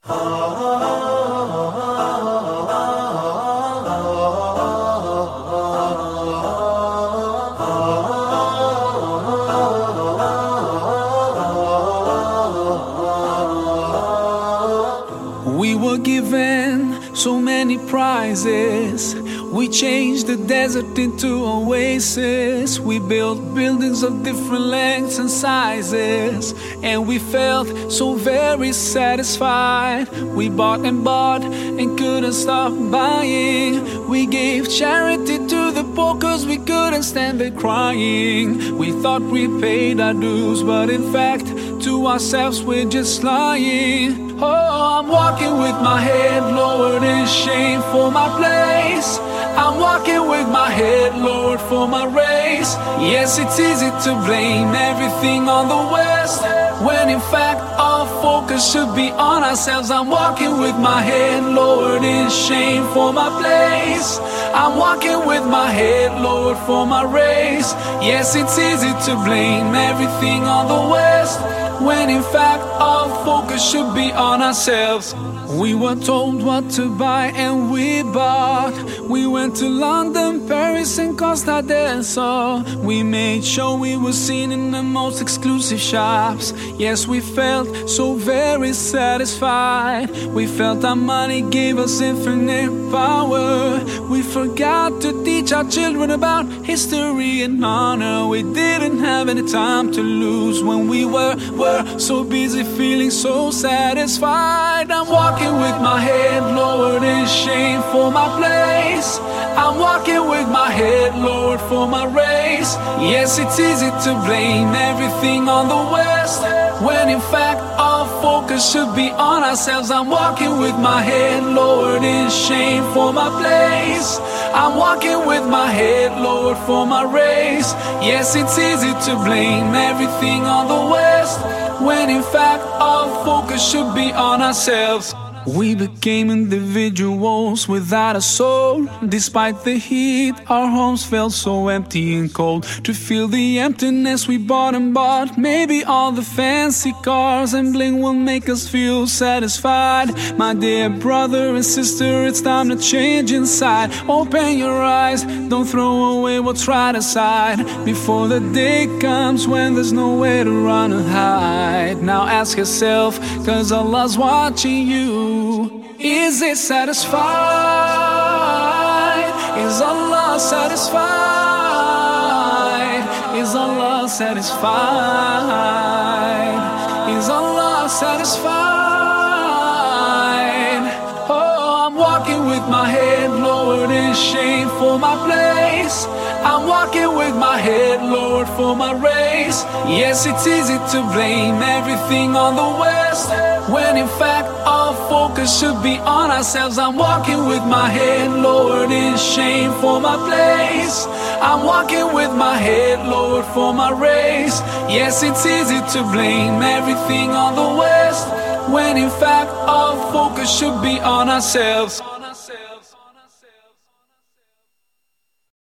We were given so many prizes. We changed the desert into oasis. We built buildings of different lengths and sizes, and we felt so very satisfied. We bought and couldn't stop buying. We gave charity to the poor cause we couldn't stand there crying. We thought we paid our dues, but in fact to ourselves we're just lying. Oh, I'm walking with my head lowered in shame for my place. I'm walking with my head lowered for my race. Yes, it's easy to blame everything on the West, when in fact our focus should be on ourselves. I'm walking with my head lowered in shame for my place. I'm walking with my head lowered for my race. Yes, it's easy to blame everything on the West, when in fact our focus should be on ourselves. We were told what to buy and we bought. We went to London, Paris and Costa del Sol. We made sure we were seen in the most exclusive shops. Yes, we felt so very satisfied. We felt our money gave us infinite power. We forgot to teach our children about history and honor. We didn't have any time to lose when we were so busy feeling so satisfied. I'm walking with my head lowered in shame for my place. I'm walking with my head lowered for my race. Yes, it's easy to blame everything on the West, when in fact our focus should be on ourselves. I'm walking with my head lowered in shame for my place. I'm walking with my head lowered for my race. Yes, it's easy to blame everything on the West, when in fact our focus should be on ourselves. We became individuals without a soul. Despite the heat, our homes felt so empty and cold. To fill the emptiness we bought and bought, maybe all the fancy cars and bling will make us feel satisfied. My dear brother and sister, it's time to change inside. Open your eyes, don't throw away what's right aside, before the day comes when there's nowhere to run and hide. Now ask yourself, cause Allah's watching you. Is it satisfied? Is Allah satisfied? Is Allah satisfied? Is Allah satisfied? Oh, I'm walking with my head lowered in shame for my place. I'm walking with my head lowered for my race. Yes, it's easy to blame everything on the West, when in fact our focus should be on ourselves. I'm walking with my head lowered in shame for my place. I'm walking with my head lowered for my race. Yes, it's easy to blame everything on the West, when in fact our focus should be on ourselves.